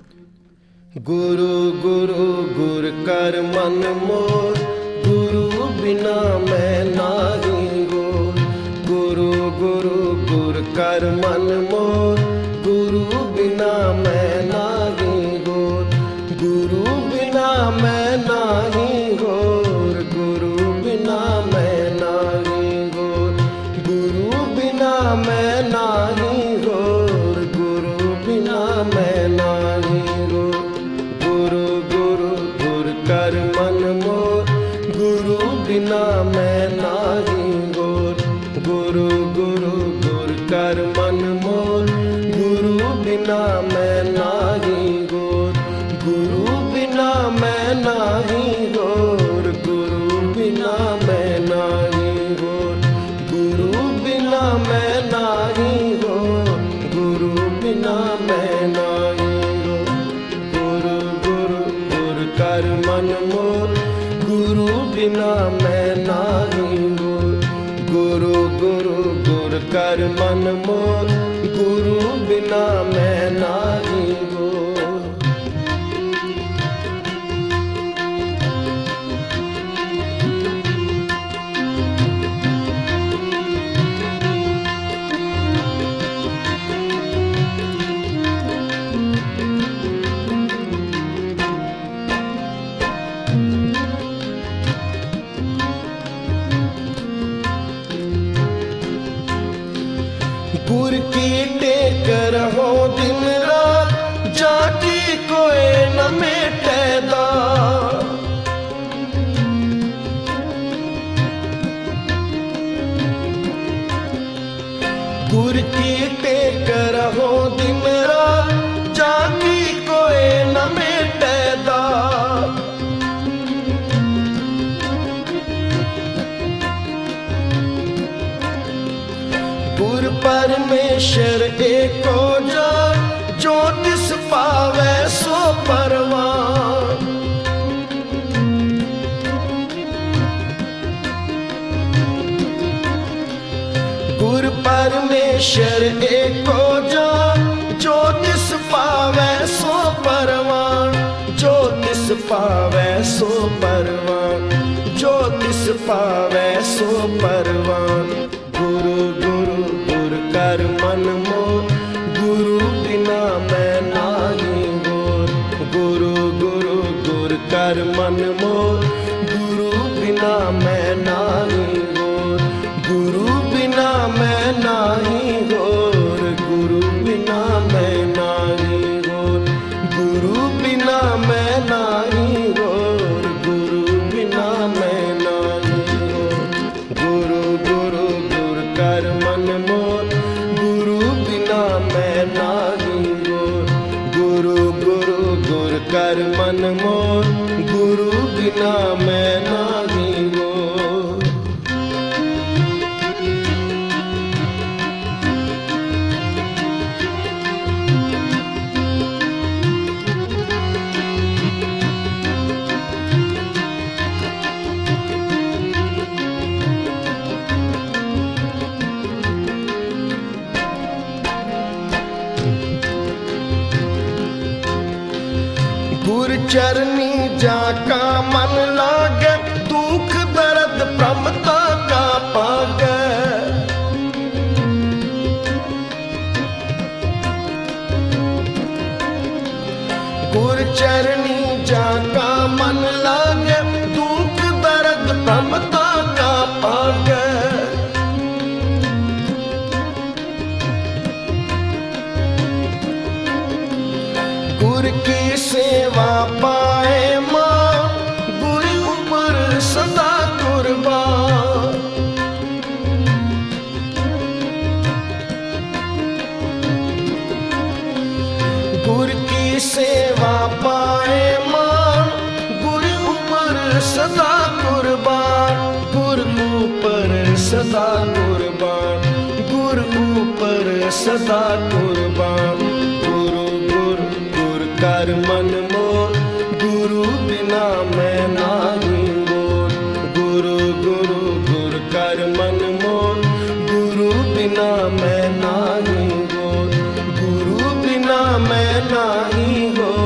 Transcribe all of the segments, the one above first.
गुरु गुरु गुर कर मन मोर, गुरु बिना मैं नाही गोर। गुरु गुरु गुर कर मन मोर, गुरु बिना मैं नाही गोर। गुरु बिना मैं नाही गोर, गुरु बिना मैं नाही गोर। गुरु बिना मैं नाही गोर, गुरु बिना मैं नाही गोर। गुरु गुरु गुर कर मन मोर, गुरु बिना मैं नाही गोर। गुरु गुरु गुर कर मन मोर, गुरु बिना मैं नाही गोर। गुरु बिना मैं नाही गोर, गुरु बिना मैं नाही गोर। गुरु बिना मैं नाही गोर, गुरु बिना मैं नाही गोर। गुरु गुरु गुर कर मन मोर, गुरु बिना मैं नाही गोर। गुरु गुरु गुर कर मन मोर, गुरु बिना मैं नाही गोर। गुर की टेक रहो दिन रात, जाकी कोई न मेटेदा। गुर की टेक रहो दिन रात, जाकी कोई न मेटेदा। गुर परमेश्वर एको जान, जो तिस पावे सो परवान। गुर परमेश्वर एको जान, जो तिस पावे सो परवान। जो तिस पावे सो परवान, जो तिस पावे सो परवान। गुरु गुरु गुर कर मन मोर, गुरु बिना मैं नाही गोर। गुरु गुरु गुर कर मन मोर, गुरु बिना मैं नाही गोर। गुरु बिना मैं नाही गोर, गुरु बिना मैं नाही गोर। गुरु बिना मैं नाही गोर, गुरु बिना मैं नाही गोर। गुरु गुरु गुर कर मन मोर, गुरु बिना मैं नाही गोर। गुरु गुरु गुर कर मन मोर, गुरु बिना मैं नाही गोर। गुर चरनी जाका मन लागे, दुख दर्द प्रमता का पागे। गुर चरनी जाका मन लागे, दुख दर्द प्रमता का पागे। गुर की सेवा पाए मां, गुर ऊपर सदा कुर्बान। गुर की सेवा पाए मां, गुर ऊपर सदा कुर्बान। गुर ऊपर सदा कुर्बान, गुर ऊपर सदा कुर्बान। गुरु गुरु गुर कर मन मोर, गुरु बिना मैं नाही गोर। गुरु गुरु गुर कर मन मोर, गुरु बिना मैं नाही गोर। गुरु बिना मैं नाही गोर।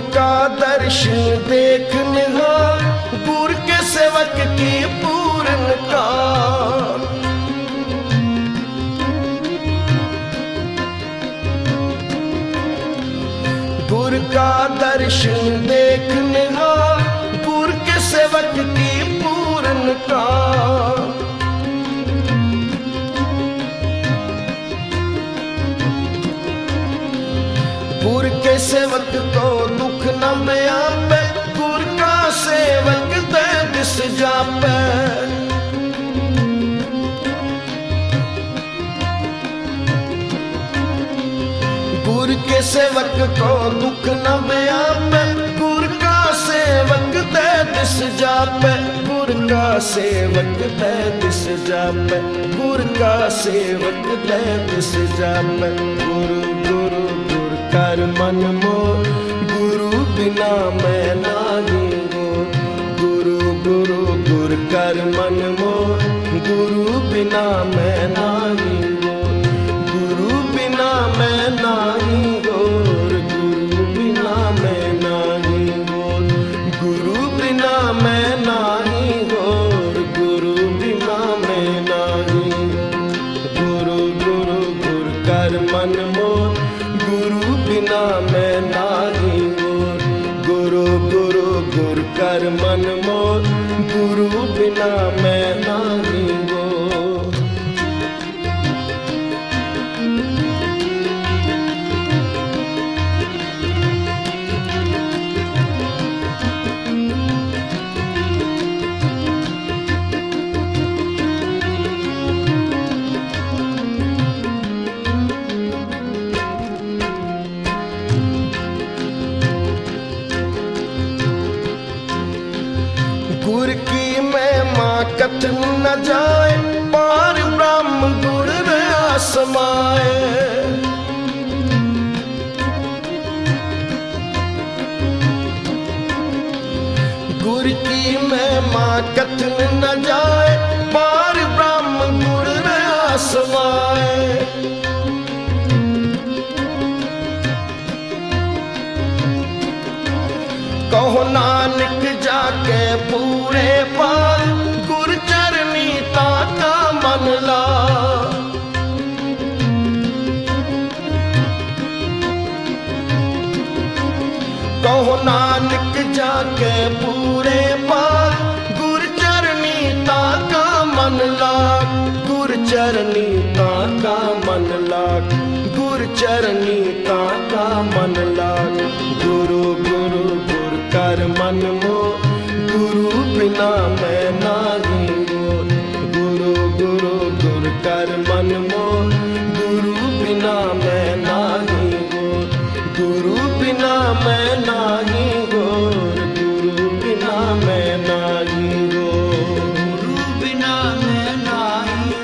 का दर्शन देखने गुरु के सेवक की पूर्ण का। गुरु का दर्शन देखने गुरु के सेवक की पूर्ण का। गुरु के सेवक को दुख न व्यापे, गुरु का सेवक दे दिस जापे। गुरु के सेवक को दुख न व्यापे, गुरु का सेवक दे दिस जापे। गुरु का सेवक दे दिस जापे, गुरु का सेवक दे दिस जापे। गुरु गुरु गुरु कर मन मोर, गुरु बिना मैं नाही गो। गुरु गुरु गुरु कर मन मोर, गुरु बिना मैं नाही गो। गुरु बिना मैं नाही गोर, गुरु बिना मैं नाही गोर। गुरु बिना मैं नाही गोर, गुरु बिना मैं नाही गोर। गुरु गुरु गुरु कर मन मोर, गुरु बिना मैं नाही गोर। गुरु गुरु गुरु कर मन मोर, गुरु बिना मैं नाही गोर। गुरु की महिमा कथन न जाए, पार ब्रह्म गुरु रहा समाए। गुरु की महिमा कथन न जाए, पार ब्रह्म गुरु रहा समाए। कहो नानक जाके पूरे पार, गुरु चरनी ताका मन ला। कहो नानक जाके पूरे पार, गुरु चरनी ताका मन ला। गुरु चरनी ताका मन ला, गुरु चरनी ताका मन ला। गुरु गुरु गुरु कर मन मोर, गुरु बिना मैं नाही गोर। गुरु गुरु गुरु कर मन मोर, गुरु बिना मैं नाही गोर। गुरु बिना मैं नाही गोर, गुरु बिना मैं नाही गोर। गुरु बिना मैं नाही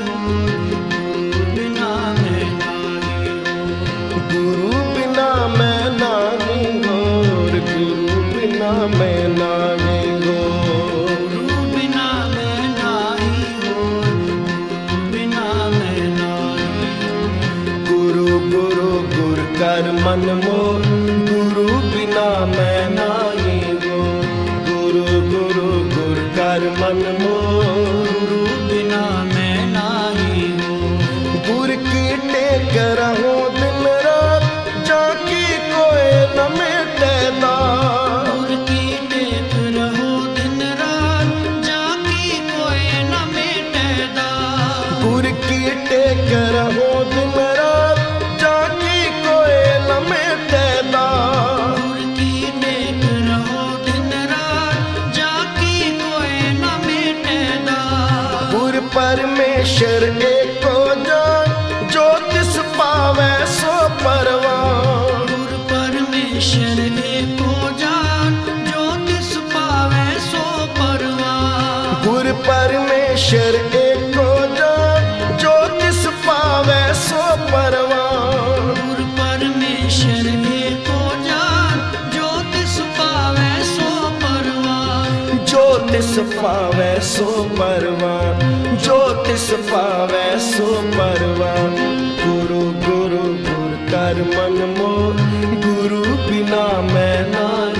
गोर, गुरु बिना मैं नाही गोर। गुरु बिना मैं नाही गोर, गुरु बिना मैं नाही गोर। गुरु बिना मैं नाही गोर, गुरु बिना मैं नाही। गुरु गुरु गुरु कर मन मोर, गुरु बिना मैं नाही गोर। गुरु गुरु गुरु कर मन मोर, गुरु बिना मैं नाही गोर। गुरु की टेक रहो दिन रात, जाकी कोई न मिटेदा। गुरु की टेक रहो दिन रात, जाकी कोई न मिटेदा। गुरु की टेक रहो दिन रात, जाकी कोई न मिटेदा। गुरु की टेक रहो दिन रात, जाकी कोई न मिटेदा। गुरु परमेश्वर एको जान, जो तिस पावे सो परवान। गुरु परमेश्वर एको जान, जो तिस पावे सो परवान। गुरु परमेश्वर एको जान, जो तिस पावे सो परवान। गुरु परमेश्वर एको जान, जो तिस पावे सो परवान। जो तिस पावे सो परवान, जो तिस पावे सो परवान। गुरु गुरु गुरु कर मन मोर, गुरु बिना मैं नाही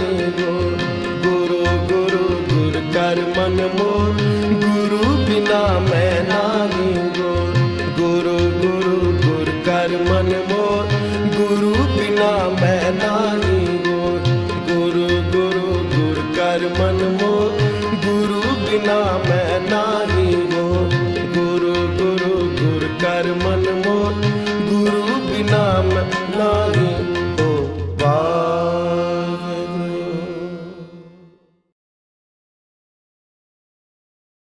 कर मन